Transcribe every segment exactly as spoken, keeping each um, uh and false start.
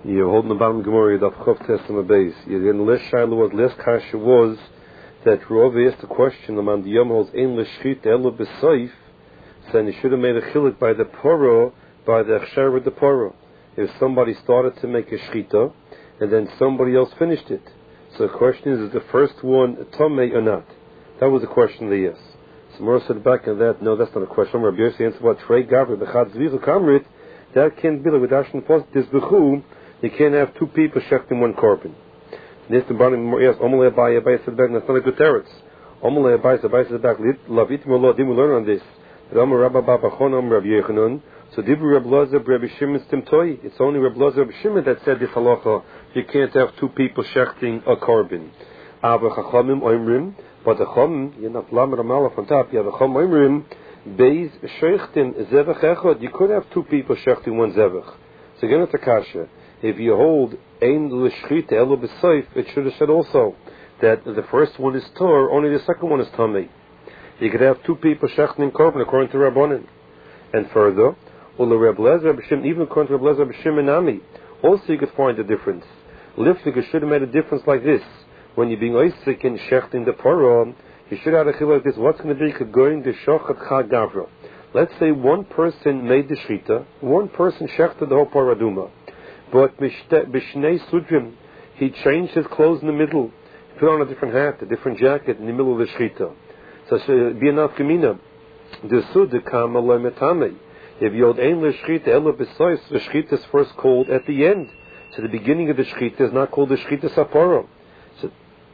You're holding the bottom Gemara of Chav Test on the base. You're in less Shiloh was less Kasha was that Rav asked the question among the Yom holds Ein L'Shchita Elo B'Seif, saying he should have made a chilik by the Poro, by the Achsher with the Poro. If somebody started to make a Shchita and then somebody else finished it. So the question is, is the first one Tomei or not? That was the question they asked. So Mora said back on that, no, that's not a question. Rabbi Yossi answered what Trey Gavri B'Chad Zvichu Kamrit, that can't be like with Ashton Post, this B'chu, you can't have two people shechting one korban. This the bottom yes, Omalei Abai Abai said back, that's not a good teretz. Omalei Abai Abai said back, Lavit Molo, didn't we learn on this? Rama Rabba Baba Chonam Rabbi Yechonun, so Dibru Rabbi Lozer Rabbi Shimon Stimtoi. It's only Rabbi Lozer Rabbi Shimon that said this halacha. You can't have two people shechting a korban. Ava Chachamim Oimrim, but the Chom, you're not Lamed Ramallah on top. You have a Chom Oimrim, Beis Shechtin Zevach Echad. You could have two people shechting one zevach. So again, it's a kasha. If you hold Ein L'Shchita Elo B'Seif, it should have said also that the first one is Tor, only the second one is Tamei. You could have two people shechting korban according to Rabbanan. And further, Ula Reb Lezer B'Shim, even according to Reb Lezer B'Shim and Ami, also you could find a difference. Liflik should have made a difference like this. When you're being Isaac and shechting the Poro, you should have a chil like this. What's going to be going to Shochat Chag Gavra? Let's say one person made the Shchita, one person shechted the whole Paraduma. But Bishnei Sudrim, he changed his clothes in the middle. He put on a different hat, a different jacket in the middle of the Shchita. So it should be enough Gemina. The Sudde Kama Loimetame. If you hold Ein L'Shchita Elo B'Seif, the Shchita is first called at the end. So the beginning of the Shchita is not called the Shchita Saporo. So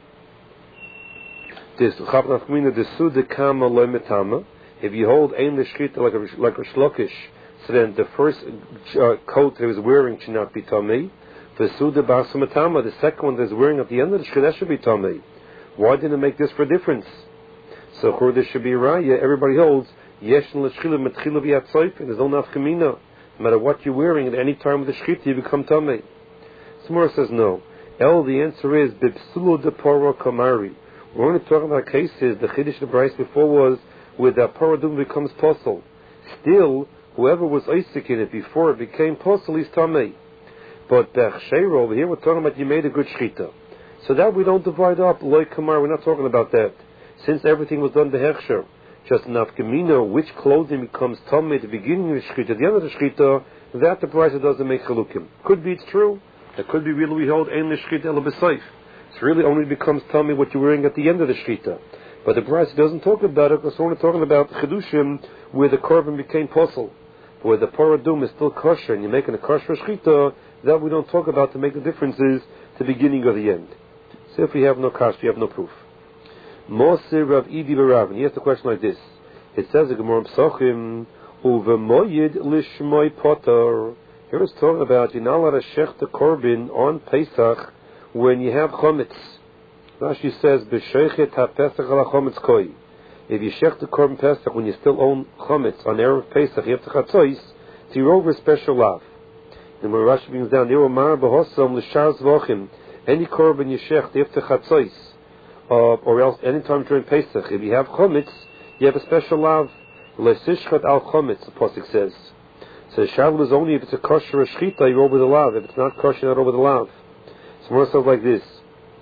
this Chavnaf Gemina, the Sudde Kama Loimetame. If you hold Ein L'Shchita like a, like a Shlokish, so then the first uh, coat that he was wearing should not be Tomei. The Suda Basamatama, the second one that he's wearing at the end of the Shchita, that should be Tomei. Why didn't it make this for a difference? So there should be a raya. Everybody holds Yesh L'Shchila Metchila B'Yatzoif, and there's no nafkamina. No matter what you're wearing at any time of the Shchita, you become Tomei. Samura says no. El, the answer is Bipsulu de Poro Kamari. We're only talking about cases, the Chiddush the Bryce before was where the Paradum becomes Posel. Still, whoever was Isaac in it before it became Posel, he's Tamei. But Bechsheiro, over here we're talking about you made a good Shchita. So that we don't divide up, Loi Kamar, we're not talking about that. Since everything was done Behechsher, just enough Gemino, which clothing becomes Tamei at the beginning of the Shchita, at the end of the Shchita, that the price doesn't make Chalukim. Could be it's true. It could be really we hold Ein L'Shchita Elo B'Seif. It really only becomes Tamei what you're wearing at the end of the Shchita. But the price doesn't talk about it because we're only talking about Chidushim where the korban became Posel. Where the paradum is still kosher and you're making a kosher shchita, that we don't talk about to make the differences to the beginning or the end. So if we have no kosher, we have no proof. Mosir Rav Idi B'Ravin. He asked a question like this. It says in Gemara Psachim, Uvemoyed Lishmoy Potter. Here it's talking about you're not allowed to shech the korban on Pesach when you have chometz. Rashi says, B'Sheichet HaPesach Ala Chometz Koi. If you shech the korban Pesach when you still own chometz on Erev Pesach, you have to chatzois, so you're over a special lav. And when Rashi brings down, Nero B'Hosom L'Shar Zvochim, any korban you shech, you have to chatzois, uh, or else anytime during Pesach. If you have chometz, you have a special lav. L'Sishchat Al Chometz, the Pasuk says. So the shavu is only if it's a kosher shchita, you're over the lav. If it's not kosher, you're not over the lav. So more stuff like this.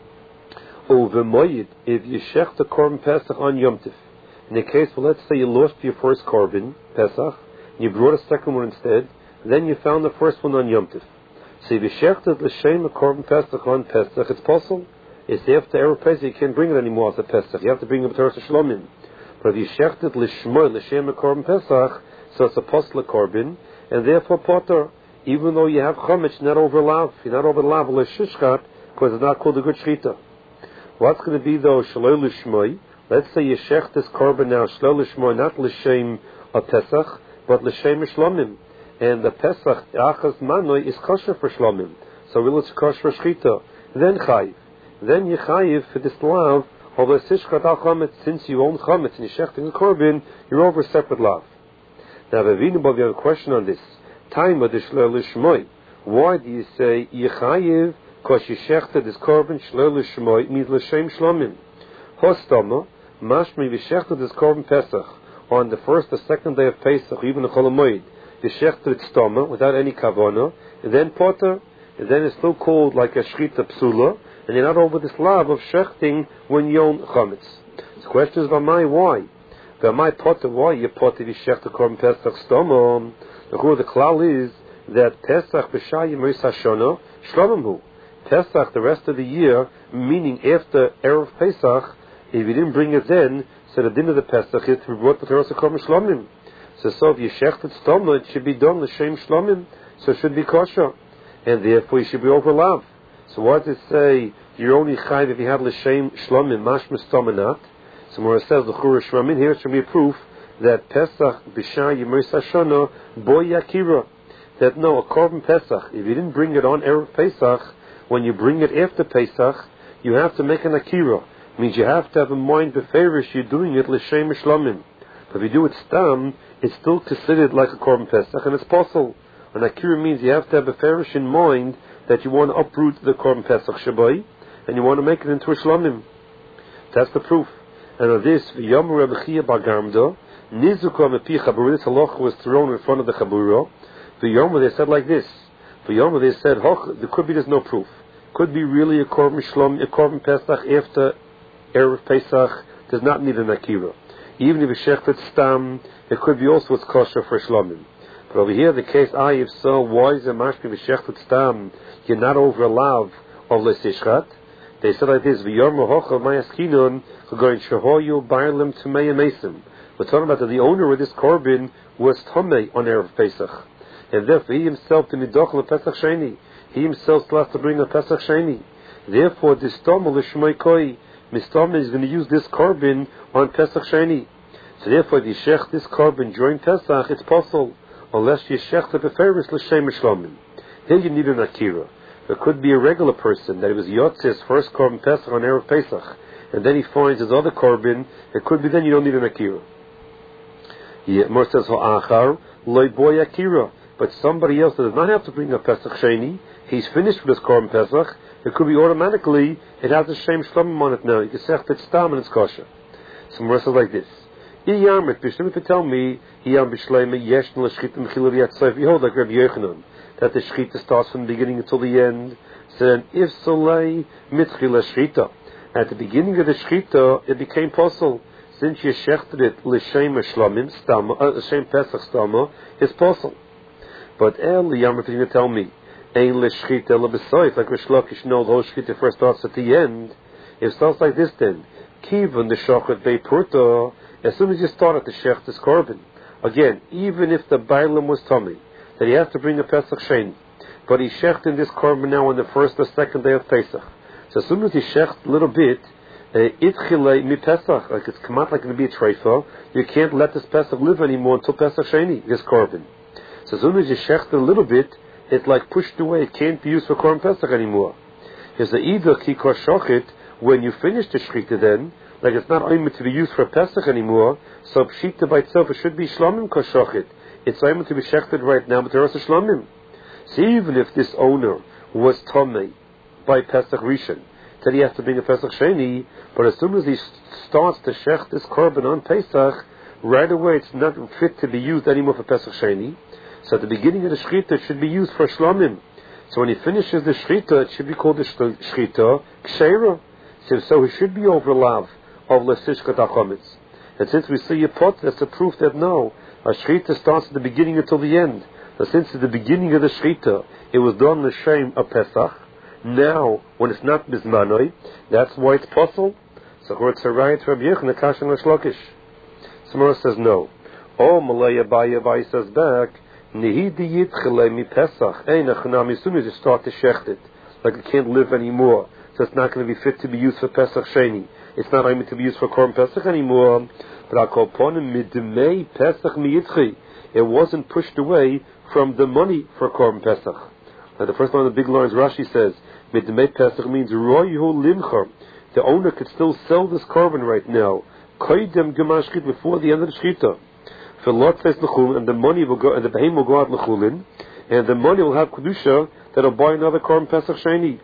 Uvemoyed, if you shech the korban Pesach on Yom Tif. In the case, well, let's say you lost your first korban, Pesach, and you brought a second one instead, then you found the first one on Yom Tif. So if you shechted l'shem a korban Pesach on Pesach, it's possible. It's after Erev Pesach, you can't bring it anymore as a Pesach. You have to bring it to Torah Shalomim. But if you shechted l'shmoy, l'shem a korban Pesach, so it's a posla korban, and therefore potter, even though you have chometz, not over lav, you're not over lav, l'shishchat, because it's not called a good shchita. What's going to be though, shaloi l'shmoy? Let's say you shech this korban now, shlo l'shmoy, not l'shem a Pesach, but l'shem shlomim. And the Pesach, achas manoi, is kosher for shlomim. So really it's kosher for shchita. Then chayiv. Then you chayiv for this lav, although sishkat al chometz, since you own chometz and you're shechting a korban, you're over a separate lav. Now, Vavinubov, you have a question on this. Time of the shlo l'shmoy. Why do you say yichayiv, because you shechted this korban, shlo l'shmoy, means l'shem shlomim. Hostama, mashmi v'shechted this korban Pesach on the first or second day of Pesach, even the Chol HaMoed. You shechted it stoma without any kavana, and then potter, and then it's still called like a Shchita Psula, and you're not over this love of shechting when you own chametz. The question is, my why? My potter, why you potter the shecht the korban Pesach stomon? The the klal is that Pesach b'shayim Moshe Hashanah shlomim. Pesach the rest of the year, meaning after erev Pesach, if you didn't bring it then, so the din of the Pesach is to be brought with the korban shlomim. So, so if you shecht it stomon, it should be done l'shem shlomim, so it should be kosher, and therefore you should be over lav. So what does it say? You're only chayv if you have l'shem shlomim, mashma stomanat. So where it says the Chura Shramin, here should be a proof that Pesach b'shayim Moshe Hashanah bo yakira. That no, a korban Pesach, if you didn't bring it on erev Pesach, when you bring it after Pesach, you have to make an akira. It means you have to have a mind beferish you're doing it l'shem shlomim. But if you do it stam, it's still considered like a korban Pesach, and it's possible. An akira means you have to have a beferish in mind that you want to uproot the korban Pesach shabai, and you want to make it into a shlomim. That's the proof. And on this, Yom Rebbe Chia Bagamda, Nizuka Mepi Chabura, this halach was thrown in front of the Chabura. The Yom they said like this. The Yom they said, Hoch, there could be, there's no proof. Could be really a korban shlom, a korban Pesach after erev Pesach does not need an akira. Even if it's shechted stam, it could be also it's kosher for shlomim. But over here, the case, I, if so, why is it mashmi v'shechted stam? You're not over a lav of l'sishchat. They said like this: V'yom hochel ma'askinun going shahoyu ba'alim tumei mesim. We're talking about that the owner of this korban was tomei on erev Pesach, and therefore he himself to nidoch Pesach sheni. He himself still has to bring a Pesach sheni. Therefore, this tomel l'shmei koi mistama is going to use this korban on Pesach sheni. So therefore, if you shech this korban during Pesach, it's possible, unless you shech the beferish l'shem shlomim. Here you need an akira. There could be a regular person that it was Yotz's first korban Pesach on erev Pesach, and then he finds his other korban. It could be then you don't need an akira. More says ha'achar loy boy akira, but somebody else that does not have to bring a Pesach sheni, he's finished with his korban Pesach. It could be automatically it has a shem shlomim on it now. You can say it's stam and it's kosher. Some more says like this: Iyamrit b'shlim to tell me iyam b'shleima yesh l'shchita m'chilav yatzayv. You hold like Rabbi Yochanan, that the shchita starts from the beginning until the end. So then, if solei mitchila shchita, at the beginning of the shchita, it became possible. Since you shechted it l'shem shlomim stama, uh, l'shem pesach stama, it's possible. But el yamrit to tell me ein l'shchita l'besoif, like Rish Lakish knows the whole shchita first starts at the end. It starts like this then: kivan the shochet beipurta. As soon as you start at the shech this korban, again, even if the bailam was tummy, that he has to bring a Pesach sheni, but he shecht in this korban now on the first or second day of Pesach. So as soon as he shecht a little bit, itchilei mi Pesach, like it's come out like going to be a treifa, you can't let this Pesach live anymore until Pesach sheni, this korban. So as soon as you shecht a little bit, it's like pushed away. It can't be used for korban Pesach anymore. Here's the either kikor shochet, when you finish the shchita then, like it's not only to be used for Pesach anymore, so pshita by itself it should be shlomim koshochet. It's only to be shechted right now, but there are also shlomim. So even if this owner was tomei by Pesach Rishon, then he has to bring a Pesach Sheni, but as soon as he starts to shech this korban on Pesach, right away it's not fit to be used anymore for Pesach Sheni. So at the beginning of the shchita it should be used for shlomim. So when he finishes the shchita, it should be called the shchita kshera. So, so he should be over lav of l'sishkat achomitz. And since we see a pot, that's a proof that no, a shchita starts at the beginning until the end. So since at the beginning of the shchita, it was done l'shem of Pesach, now, when it's not bizmanoi, that's why it's possible. So it's a right Rabbi Yochanan, Kash and Shlokish. Someone says no. Oh, Malaya Baya Baya says back, Nihidi yitchile mi Pesach, Einachanam, as soon as you start to shecht it, like it can't live anymore, so it's not going to be fit to be used for Pesach Sheni. It's not only to be used for Korban Pesach anymore, but I'll call upon him midmei Pesach miyitchi. It wasn't pushed away from the money for Korban Pesach. Now the first one of the big lines, Rashi says, midmei Pesach means royhu limcha. The owner could still sell this korban right now, koydem gemashchit, before the end of the shchita. For Lot says l'chulin, and the money will go, and the behem will go out l'chulin, and the money will have kedusha that'll buy another korban Pesach sheni.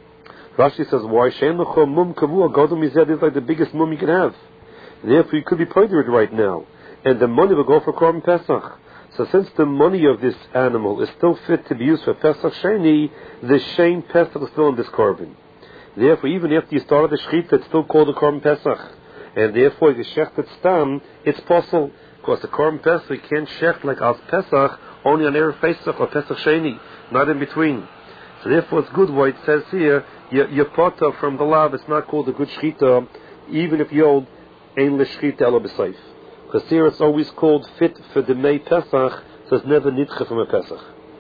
Rashi says, why? Shein l'chol mum kavua, Gadol mizeh is like the biggest mum you can have. Therefore, you could be paid it right now, and the money will go for Korban Pesach. So since the money of this animal is still fit to be used for Pesach Sheni, the Shein Pesach is still in this korban. Therefore, even after you started the Shechita, it's still called the korban Pesach. And therefore, if you shecht it stam, it's possible. Because the korban Pesach, you can't shecht like as Pesach, only on Erev Pesach or Pesach Sheni, not in between. So therefore, it's good what it says here, your potter from the lav, it's not called a good Shechita, even if you hold Ein L'Shechita Elo B'Seif. Because here it's always called fit for the May Pesach, so it's never nitche from a Pesach.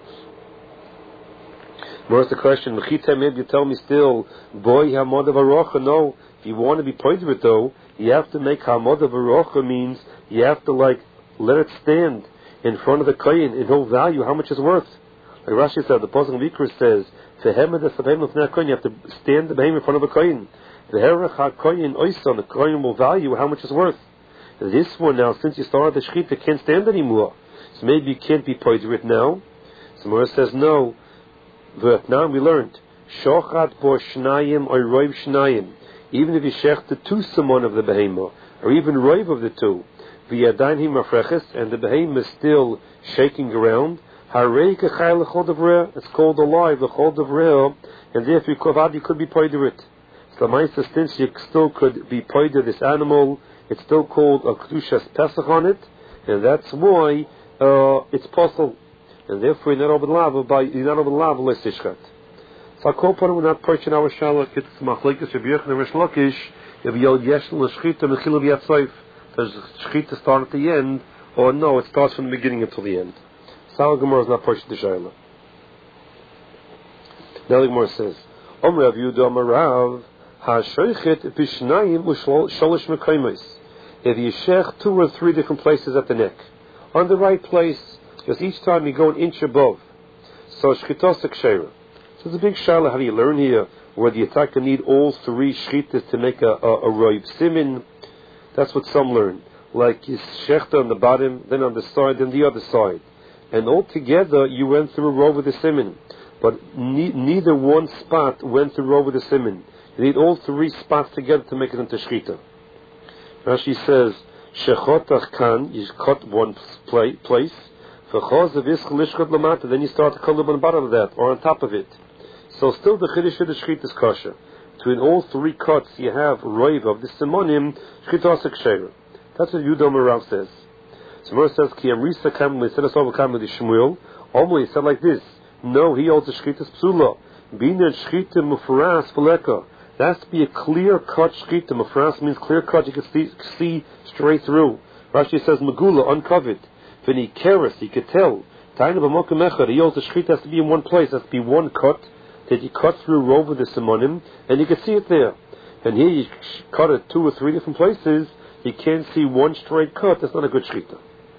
Where's the question? Mechita, maybe you tell me still, boy, Hamad of Arocha. No, if you want to be pointed with though, you have to make Hamad of Arocha means you have to like let it stand in front of the kohen in whole value, how much it's worth. Like Rashi said, the Pasuk Mikra says, for him the kohen, you have to stand the behem in front of a kohen. The herach ha-kohen oisan, the kohen will value how much it's worth. This one now, since you started the shechita, can't stand anymore. So maybe you can't be pointed with now. So Mora says no. Now we learned shochat bo shnayim or roiv shnayim. Even if you shech the two samon of the behemah, or even roiv of the two, v'yadayin him afreches, and the behemah is still shaking around. Harei kechayil l'chol davreah. It's called alive, l'chol davreah, and therefore you could be pointed with. So the since you still could be pointed this animal, it's still called a kedushas pesach on it, and that's why uh, it's possible. And therefore you're not over the lava by you're not over the lava less ishchat. So I call upon him we're not purchasing our shalak, it's machlekes Rabbi Yochanan and Rish Lakish, if you yesh l'shchita mechila v'yatzayf. Does shchita start at the end, or no, it starts from the beginning until the end. Sal Gemara is not purchasing the shayla. Now the Gemara says, Om Rav Yehuda Amar Rav, ha-shoichet b'shnayim u'sholish mekaymes. If you shech two or three different places at the neck, on the right place, because each time you go an inch above. So shchitos kshera. So it's a big shala. How do you learn here? Whether you take need all three shchitas to make a a, a roiv simin. That's what some learn. Like you shechta on the bottom, then on the side, then the other side, and all together you went through a row with the simin. But ne- neither one spot went through a row with the simin. You need all three spots together to make it into shchita. Rashi says shechotach kan. You cut one pla- place. Then you start to color on the bottom of that, or on top of it. So still the chiddush of the shechita is kosher. Between all three cuts you have roiv of the simonim, shechita asa kshera. That's what Yehuda Amar Rav says. So Mora says, Ki amrisa kam l'sedas over kam l'di Shmuel. Omri said like this, no, he holds the shechita psula. Bina shechita mufaras v'leka. That has to be a clear cut shechita. Mufaras means clear cut, you can see, see straight through. Rashi says, megula, uncovered. When he cares, he could tell. Taina b'mokum echad, he holds the shechita has to be in one place, has to be one cut, that you cut through over the simonim, and you can see it there. And here you cut it two or three different places, you can't see one straight cut, that's not a good shechita.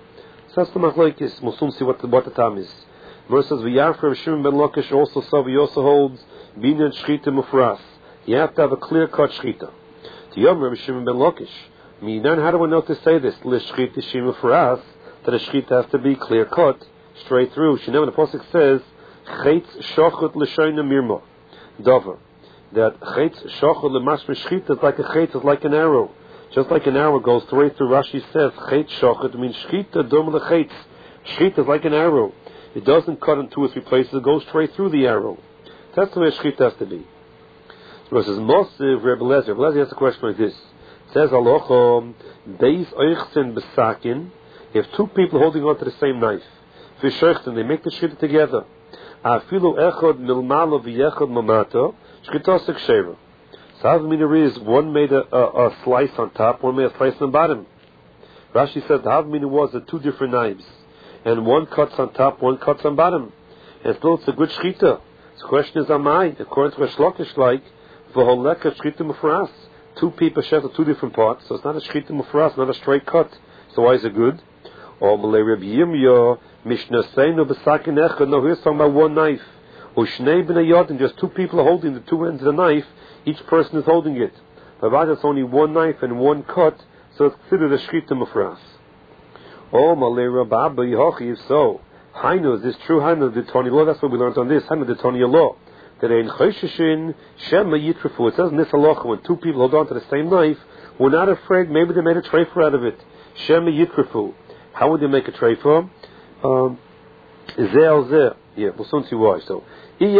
So that's the machlokes, we'll soon see what the, what the time is. Verse says, V'yafra Shimon ben Lakish also saw, he also holds, Bina shechita mufras. You have to have a clear cut shechita. To Yom Rabbi Shimon ben Lakish. Minan, how do we know to say this? L'shechita shima mufras. That a shechita has to be clear cut, straight through. Shneim, the pasuk says, "Chetz shachot l'shoyna mirma." Dover, that chetz shachot l'mashma shechita is like a chetz, is like an arrow. Just like an arrow goes straight through. Rashi says, "Chetz shachot" means shechita dom l'chetz. Shechita is like an arrow. It doesn't cut in two or three places; it goes straight through the arrow. That's the way a shechita has to be. So it says, "Mosiv Rebbe Lezer." Rebbe Lezer has a question like this. It says, "Alochom beis oichsen besakin." If two people holding on to the same knife, and they make the shechita together, afilu echad milmalo v'yechad mamata, shechita seksheva. So how the meaning is one made a, a, a slice on top, one made a slice on the bottom. Rashi said the how the meaning was that two different knives, and one cuts on top, one cuts on bottom, and still it's a good shechita. So the question is, am I according to Rish Lakish like v'holeka shechita mufras? Two people shechita two different parts, so it's not a shechita mufras, not a straight cut. So why is it good? Or Malay Rabbi Yirmiyah, Mishnah Seinu B'Sakin Echad. No, here's talking about one knife. Ushnei B'nei Yodin, just two people are holding the two ends of the knife. Each person is holding it. But it's only one knife and one cut, so it's considered a shechita mufras. Oh, Malay Rabbi Abba Yehochi, if so, Hainu, is this true? Hainu, the Tony law. That's what we learned on this. Hainu, the Tony law. That in Choshishin Shema Yitrafu. It says in this halacha, when two people hold on to the same knife, we're not afraid. Maybe they made a treifa out of it. Shema Yitrafu. How would they make a treifa? Um, Zel Zel. Yeah, we'll soon see why. So, if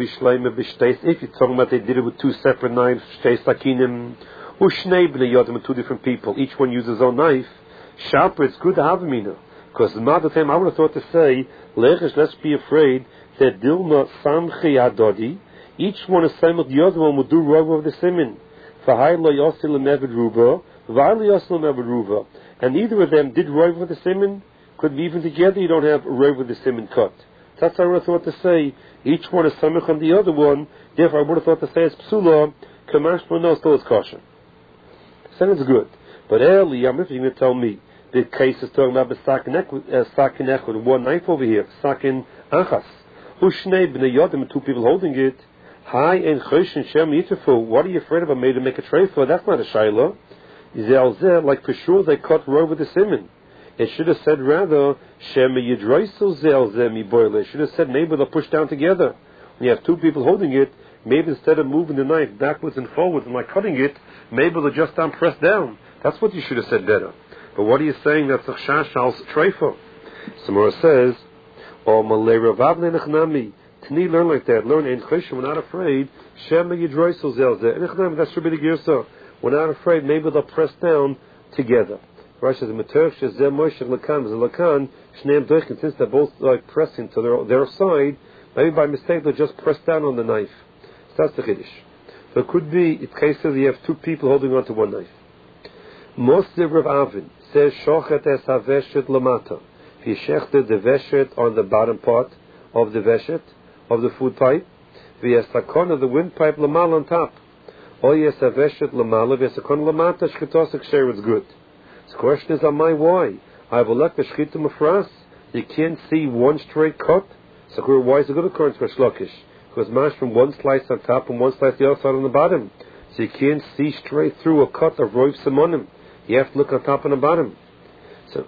you're talking about they did it with two separate knives, Sakinim, Ushnei b'nei Yodim with two different people, each one uses his own knife, sharper, it's good to have him, because the matter time I would have thought to say, Lechesh, let's be afraid that Dilma Samchi Adodi, each one is same with the other one will do Rov of the Simin. V'hai lo yosil l'mevid ruba, v'hai lo yosil l'mevid ruba. And either of them did Rov of the Simin, could be even together, you don't have Rov of the Simin cut. That's how I would have thought to say, each one is samich on the other one, therefore I would have thought to say it's psula, kamash no, still is kosher. Then it's good. But early, I'm if you're going to tell me, the case is talking about the sakin echad, one knife over here, sakin achas. Ushnei b'nei yodim, two people holding it. Hi and chosh and shem yitifu. What are you afraid of? I made to make a tray for? That's not a shayla. Zelzeh, like for sure they cut row with the simon. It should have said rather, Shem yidroisu zelzeh mi boile. It should have said maybe they'll push down together. When you have two people holding it, maybe instead of moving the knife backwards and forwards and like cutting it, maybe they'll just down press down. That's what you should have said better. But what are you saying that's a shashal's treifa? Samora says, O malei ravavne nechnami. Tni learn like that. Learn in chesha, we're not afraid. Shem yidroisu zelzeh. Nechnami, that should be the girsa. We're not afraid, maybe they'll press down together. Rashi says, "Meter shezeh Moshe lakan zelakan shneim doichen." Since they're both like pressing to their their side, maybe by mistake they'll just press down on the knife. So that's the chiddush. So it could be in cases you have two people holding on to one knife. Moshe Rav Avin says, "Shochet es haveshet lamata." If you shechted the veshet on the bottom part of the veshet of the food pipe, v'yasakon of the windpipe lamal on top. Or yes haveshet lamala v'yasakon lamata shchitos share is good. The question is on my why. I have a lek b'shchita mafras. You can't see one straight cut. So why is it good according to a shlokish? Because mash from one slice on top and one slice the other side on the bottom. So you can't see straight through a cut of roiv simonim. You have to look on top and the bottom. So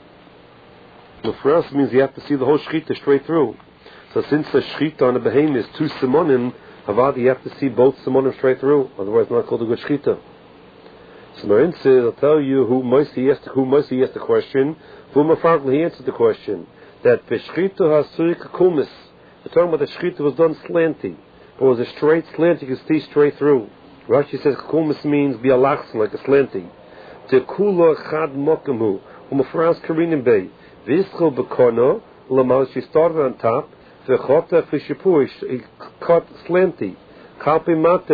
mafras means you have to see the whole shchita straight through. So since the shchita on the behemoth is two simonim, havad you have to see both simonim straight through. Otherwise, it's not called a good shchita. So Marin says, I'll tell you who Moisi asked, who Moisi asked the question, who Mafarkli he answered the question, that Veshchita Hasurik Kumis, the talking about the Shchita was done slanty, but it was a straight slant, you can see straight through. Rashi says Kumis means be a lachson, like a slanty. Tekula Chad Mokamu, Umafras Karinim Bay, Vischel Bekono, Lamal, she started on top, Vechota Fishipu, he cut slanty. But it went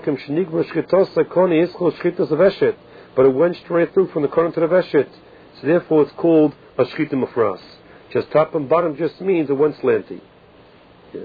straight through from the corner to the veshet. So therefore it's called a shchita mafras. Just top and bottom just means it went slanty. Yeah.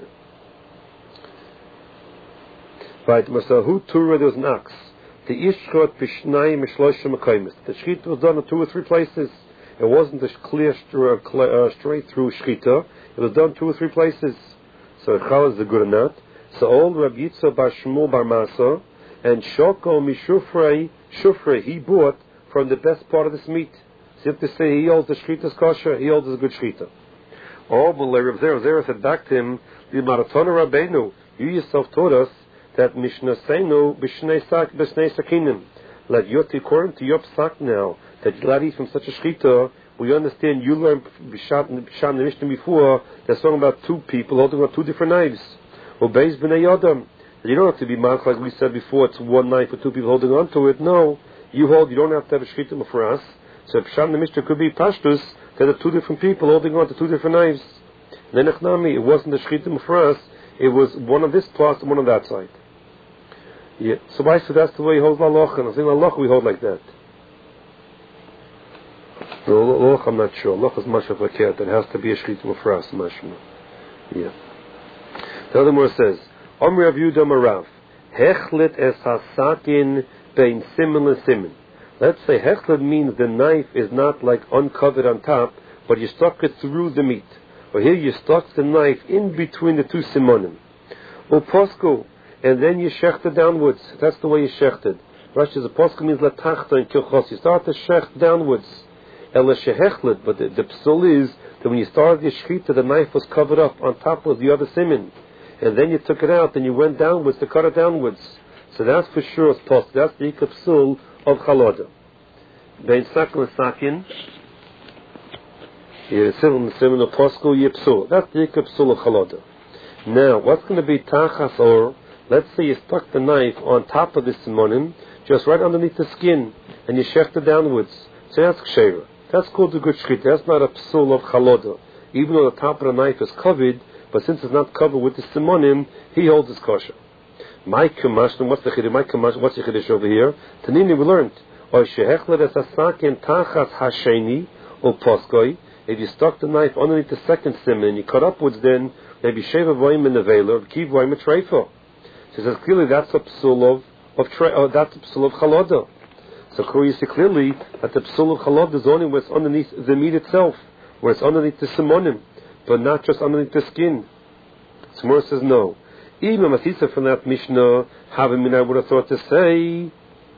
Right, Masahu Tura, there was an ox. The Ishchot Bishnai Mishloisha Makaimis. The shchita was done in two or three places. It wasn't a clear, uh, straight through shchita. It was done two or three places. So Chal is a good or not. So old Rab Yitzhak Bar Shmuel Bar Masa and Shoko Mishufrei Shufrei he bought from the best part of this meat. So you have to say he holds the shchita's kosher, he holds a good shchita. Oh, but Rav Zera Zera said back to him, the Maratona Rabbeinu, you yourself taught us that Mishnah Seinu B'shnei Sak B'shnei Sakinim. Like you're according to your psak now that you're allowed to eat from such a shchita. We understand you learned B'shat B'shat the Mishnah before. They're talking about two people holding on two different knives. Obeys b'nei yodam. You don't have to be marked like we said before. It's one knife with two people holding on to it. No, you hold. You don't have to have a shchita mafras. So pshat the Mishnah could be pashtus that are two different people holding on to two different knives. Then echnami, it wasn't a shchita mafras. It was one on this part and one on that side. Yeah. So I said that's the way he holds laloch, and I think laloch we hold like that. No, laloch I'm not sure. Laloch is much of a cat. It has to be a shchita mafras. Mashma. Yeah. The other more says, Omri Rav Yehuda Marav, Hechlet es hasakin bein simin le simin. Let's say hechlet means the knife is not like uncovered on top, but you stuck it through the meat. Or here you stuck the knife in between the two simonim. Or posku, and then you shechted downwards. That's the way you shechted. Rashi says, posku means latachta and kilchos. You start to shecht downwards. Ela shehechlet, but the, the psul is that when you started your shechita, the knife was covered up on top of the other simin. And then you took it out and you went downwards to cut it downwards. So that's for sure it's possible. That's the ikapsul of chaloda. Bein sakin sakin. That's the ikar psul of chaloda. Now, what's going to be tachas or? Let's say you stuck the knife on top of the simonim, just right underneath the skin, and you shecht it downwards. So that's ksheira. That's called a good shchita. That's not a psul of chaloda. Even though the top of the knife is covered, but since it's not covered with the simonim, he holds his kosher. My kamash, what's the chiddush? My kamash, what's the chiddush over here? Tanini, we learned. Or shehechler es asaken tachas hasheni or poskoi. If you stuck the knife underneath the second simon, you cut upwards, then maybe sheva voim in the veil, keep voim a treifo. So it says clearly that's a psul of, of tre, uh, that's a psul of chaloda. So you see clearly that the psul of chaloda is only where it's underneath the meat itself, where it's underneath the simonim, but not just underneath the skin. So Gemara says no. Even Masisa from that Mishnah, having I would have thought to say,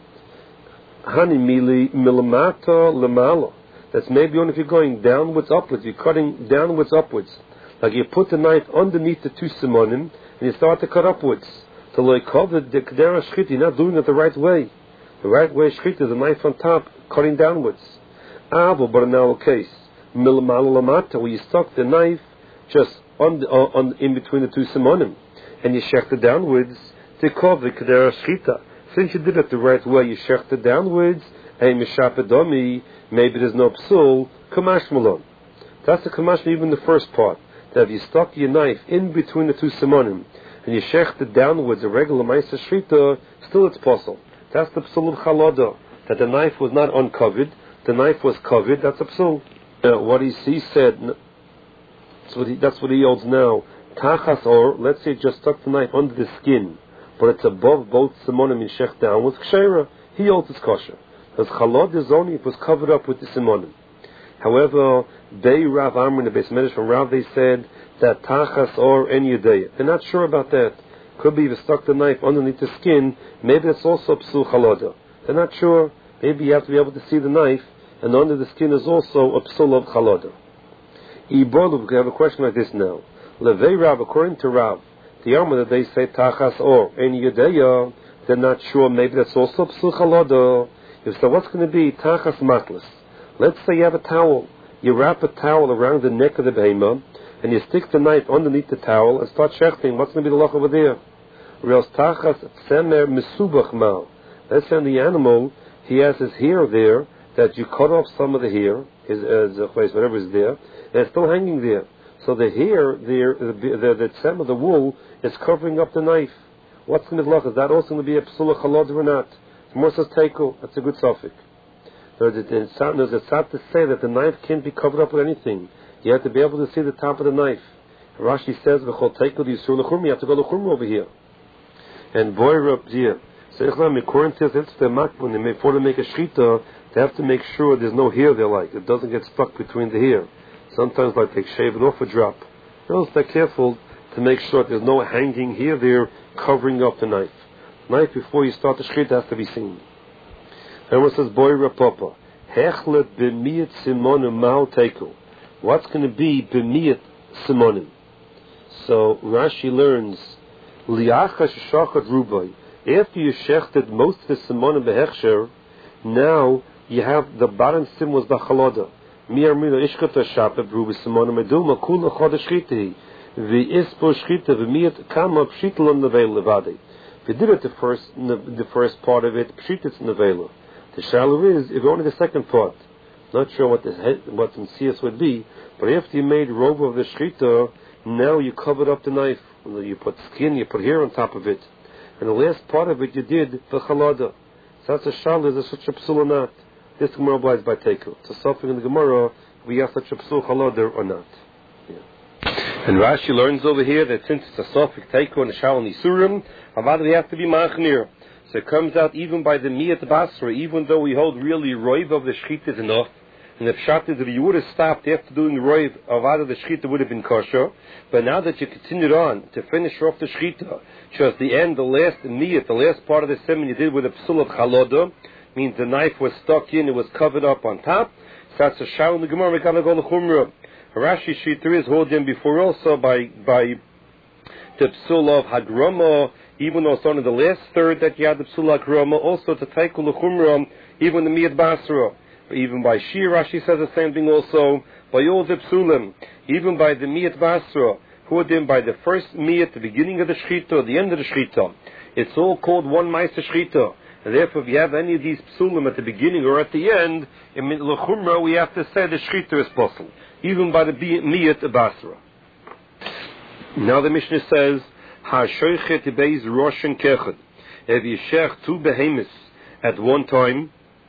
Hani mili milamata lamala. That's maybe only if you're going downwards, upwards. You're cutting downwards, upwards. Like you put the knife underneath the two simonim, and you start to cut upwards. To like cover the kedera shchita, you're not doing it the right way. The right way shchita is the knife on top, cutting downwards. Avo, but in our case, milamala lamata, where you stuck the knife just on, the, uh, on in between the two simonim, and you shecht it downwards to cover the kedera shchita. Since you did it the right way, you shecht it downwards, and mishapedomi, maybe there's no psul, kamash malon. That's the kamash even the first part. That if you stuck your knife in between the two simonim, and you shecht it downwards, a regular ma'aser shrita, still it's possible. That's the psul of chaloda. That the knife was not uncovered, the knife was covered, that's a psul. Uh, what he, he said, that's what he, that's what he holds now. Tachas or, let's say just stuck the knife under the skin, but it's above both simonim and shecht down with kshera, he holds his kosher. Because chalod is only if it was covered up with the simonim. However, they Rav Amr in the Beis Medrash from Rav, they said that tachas or any yudaya. They're not sure about that. Could be if you stuck the knife underneath the skin, maybe it's also psul chaloda. They're not sure. Maybe you have to be able to see the knife, and under the skin is also a psul of chaloda. Ibolu, we have a question like this now. Levei Rav, according to Rav, the Amr that they say tachas or any yudaya, they're not sure. Maybe that's also psul chaloda. So what's going to be tachas matlas? Let's say you have a towel. You wrap a towel around the neck of the behemoth, and you stick the knife underneath the towel and start shechting. What's going to be the loch over there? Real tachas tzemer misubach mal. Let's say on the animal, he has his hair there, that you cut off some of the hair, his uh, whatever is there, and it's still hanging there. So the hair there, the the, the tzem of the wool is covering up the knife. What's going to be the loch? Is that also going to be a psul chalod or not? More says teiko. That's a good suffix. There's a tzad to say that the knife can't be covered up with anything. You have to be able to see the top of the knife. Rashi says, "V'chol teiko d'yisur l'chumra." You have to go l'chumra over here. And boy, Rab Zia. So according to this, when they before they make a shchita, they have to make sure there's no hair there. Like it doesn't get stuck between the hair. Sometimes, like they shave it off a drop. So they're careful to make sure that there's no hanging hair there covering up the knife. Knife before you start the shchita has to be seen. And what says boy rapapa hechlet b'miyat simonim ma'al teiku. What's going to be b'miyat simonim? So Rashi learns liacha shachad rubai. After you shechted most of the simonim behechsher, now you have the bottom sim was the chaloda. Mi'ar mina ishkata shapeb rubi simonim eduma kula chod shchita v'ispo shchita v'miyat kama pshitlon nevel levadi. If you did it the first, the first part of it, pshit it's nevela. The shallow is, if only the second part. Not sure what the what the C S would be, but after you made robe of the shchita, now you covered up the knife. You put skin, you put hair on top of it, and the last part of it you did the chalada. So that's a shallow. Is such a psul or not? This Gemara obliges by tekel. To something in the Gemara, we have such a psul chalada or not. And Rashi learns over here that since it's a sofik teiko and a shal nisurim, avada we have to be machnir. So it comes out even by the miyat basra, even though we hold really roiv of the shchita is enough, and the pshat is if you would have stopped after doing roiv, avada the shchita would have been kosher. But now that you continued on to finish off the shchita, just the end, the last miyat, the last part of the semen you did with a psul of chaloda, means the knife was stuck in, it was covered up on top. So that's a shal in the Gemara. We gotta go to chumrah. Rashi Shita is holding before also by by the psul of hagrama, even though it's only the last third that you had the psul hagrama, also to taikul l'chumra, even the miyad basra. Even by Shir, Rashi says the same thing also. by all the psulim, even by the miyat basra, who are then by the first miyat, the beginning of the shechita, or the end of the shechita. It's all called one ma'aser shechita. And therefore, if you have any of these psulim at the beginning or at the end, in l'chumra, we have to say the shechita is possible, even by the miyat basra. Now the Mishnah says, "Ha'shoichet beis roshen kechad." If you shech two behemoths at one time,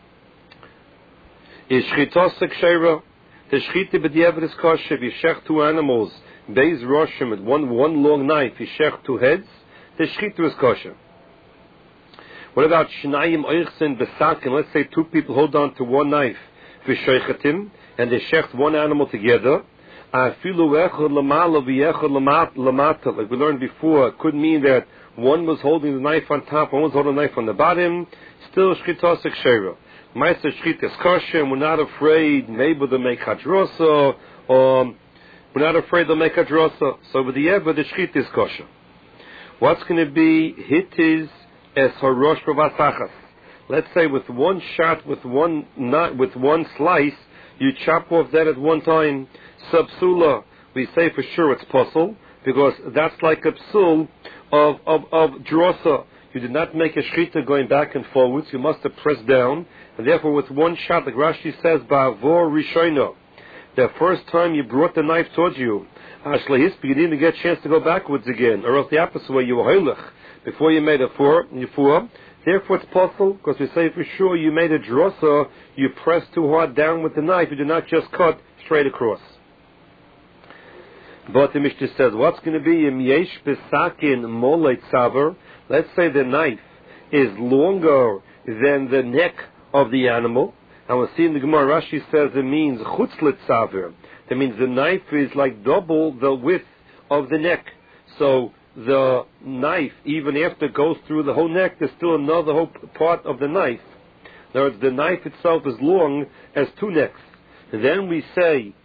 is shchitas kshera. The shchita b'diavad is kosher. If you shech two animals, beis roshim, with one one long knife, you shech two heads, the shchita is kosher. What about shnayim oichsen besakin? Let's say two people hold on to one knife, v'shoichetim, and they shecht one animal together. Afilu echad lamala v'echad lamata. Like we learned before, it could mean that one was holding the knife on top, one was holding the knife on the bottom. Still shchitas kshera. Ma'aser shchita is kosher, and we're not afraid maybe they'll make hadrosa, or we're not afraid they'll make hadrosa. So with the ever, the shchita is kosher. What's going to be hitis es harosh b'vasachas? Let's say with one shot, with one not, with one slice, you chop off that at one time. Subsula, we say for sure it's possible, because that's like a psul of of of drosa. You did not make a shchita going back and forwards. You must have pressed down, and therefore with one shot, like Rashi says, ba'avor rishono, the first time you brought the knife towards you, ashlehis, you didn't even get a chance to go backwards again, or else the opposite way, you were hoilach before you made a four, you four. Therefore it's possible, because we say for sure you made a drosa, you pressed too hard down with the knife, you did not just cut straight across. But the Mishnah says, what's going to be im yesh besakin molei tzaver? Let's say the knife is longer than the neck of the animal, and we'll see in the Gemara, Rashi says it means chutzlet tzaver. That means the knife is like double the width of the neck. So the knife, even after it goes through the whole neck, there's still another whole part of the knife. In other words, the knife itself is long as two necks. And then we say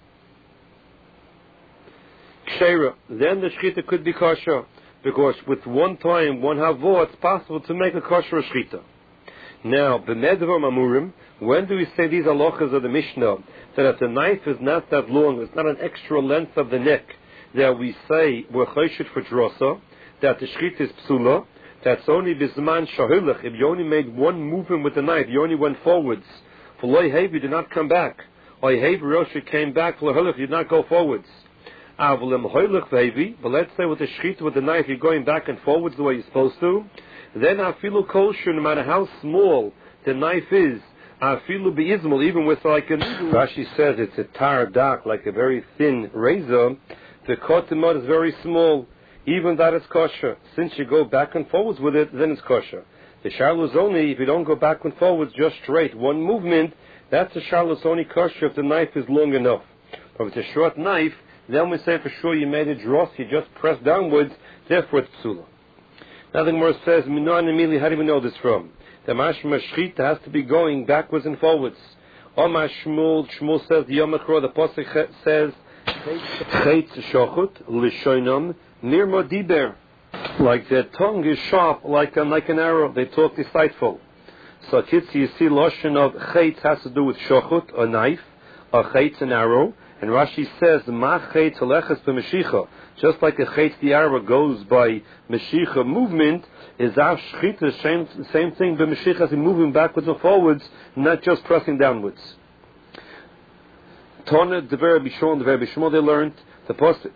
kshera, then the shchita could be kosher, because with one time, one havor, it's possible to make a kosher shchita. Now, b'medvar mamurim, when do we say these halachas of the Mishnah, that if the knife is not that long, it's not an extra length of the neck, that we say we're choshet for drosa, that the shchita is psula, that's only bisman shahilach, if you only made one movement with the knife, you only went forwards. For loy hev, you did not come back. Oy hev rosh, you came back, forlohilach, you did not go forwards. But let's say with the shchita, with the knife, you're going back and forwards the way you're supposed to. Then afilu kosher, no matter how small the knife is, afilu beizmul, even with like a needle. Rashi says it's a tar dak, like a very thin razor. The kotimot is very small. Even that is kosher. Since you go back and forwards with it, then it's kosher. The shalom is only if you don't go back and forwards, just straight one movement. That's the shalom is only kosher if the knife is long enough. But if it's a short knife, then we say for sure you made a dross, you just pressed downwards, therefore it's psula. Now the Gemara says, Minon Emili, how do we know this from? The mashma shchita has to be going backwards and forwards. Omar Shmuel, Shmuel says, the Yom Kippur, the Pasuk says, Chetz shochut, lishoinam, nirmo diber. Like their tongue is sharp, like, a, like an arrow, they talk deceitful. So kids, you see, Lashon of chetz has to do with shochut, a knife, a chetz, an arrow. And Rashi says, Ma chetz aleches b'meshicha. Just like a chetz, the arrow goes by meshicha movement, is av shchita, same, same thing b'meshicha, as in moving backwards and forwards, not just pressing downwards. Tona, the very Bishon, the very Bishon, they learned, the Pasuk,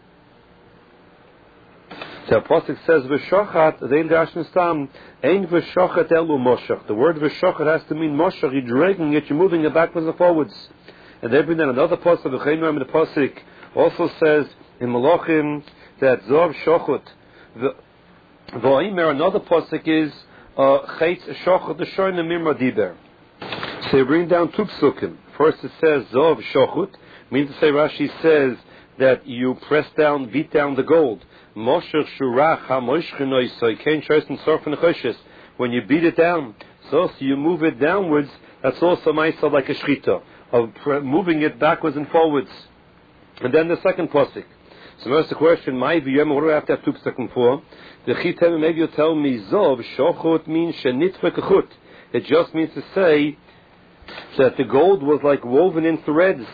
the Pasuk says, V'shochat, they dashin stam, ein v'shochat elu moshach. The word v'shochat has to mean moshach, you're dragging it, you're moving it backwards and forwards. And then another pasuk, the Chayim the pasuk also says in Malachim that Zov Shochut. The V'oimer, another pasuk is Chetz Shochut the Shoyne Mirma Diber. So you bring down two psukim. First it says Zov Shochut, means to say Rashi says that you press down, beat down the gold. Moshech Shurach HaMoshchenoi Soikein Shoysen Sorfen Choshes. When you beat it down, so, so you move it downwards. That's also myself like a shchita, of moving it backwards and forwards. And then the second pasuk. So there's the question, my view, what do I have to have two pasukim for? The chitem, maybe you tell me, zov, shochot means shenitve kechut. It just means to say that the gold was like woven in threads.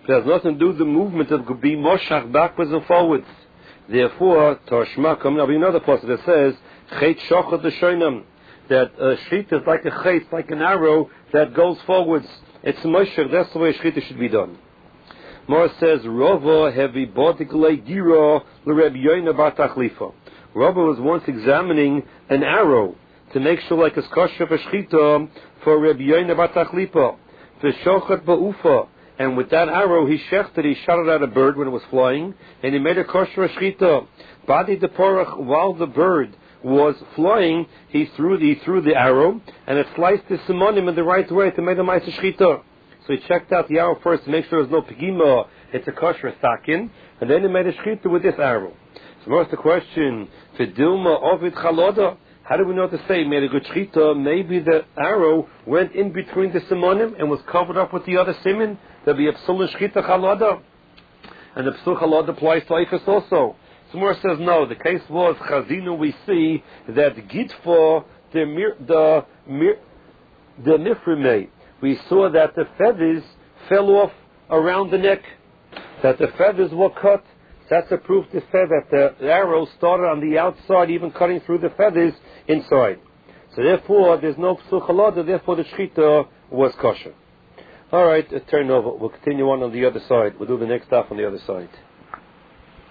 It has nothing to do with the movement of be moshach backwards and forwards. Therefore, Toshma, coming up another passage that says, Chet shochet l'shoinam, that a shchita is like a chet, like an arrow that goes forwards. It's moshach, that's the way shchita should be done. More says, Rava heavy bodik le'gira l'Reb Yoina bar Tachlifa. Rava was once examining an arrow to make sure like it's kosher for shchita for Reb Yoina bar Tachlifa. V'shochet ba'ufa. And with that arrow, he shechted, he shot it at a bird when it was flying, and he made a kosher shchita. Badi de porach, while the bird was flying, he threw the, he threw the arrow, and it sliced the simonim in the right way to make a ma'aseh shchita. So he checked out the arrow first to make sure there's no pigima, it's a kosher sakin, and then he made a shchita with this arrow. So what's the question? Fidilma ovid chaloda. How do we know to say made a good shchita? Maybe the arrow went in between the simonim and was covered up with the other simin. There'll be a psul shchita chalada, and the psul chalada applies to ifas also. Somewhere says no. The case was chazinu. We see that gitfor the mir, the mir, the nifrimei. We saw that the feathers fell off around the neck. That the feathers were cut. That's a proof to say that the arrow started on the outside, even cutting through the feathers inside. So therefore, there's no psul chalada. Therefore, the shchita was kosher. All right, turn over. We'll continue on on the other side. We'll do the next stuff on the other side.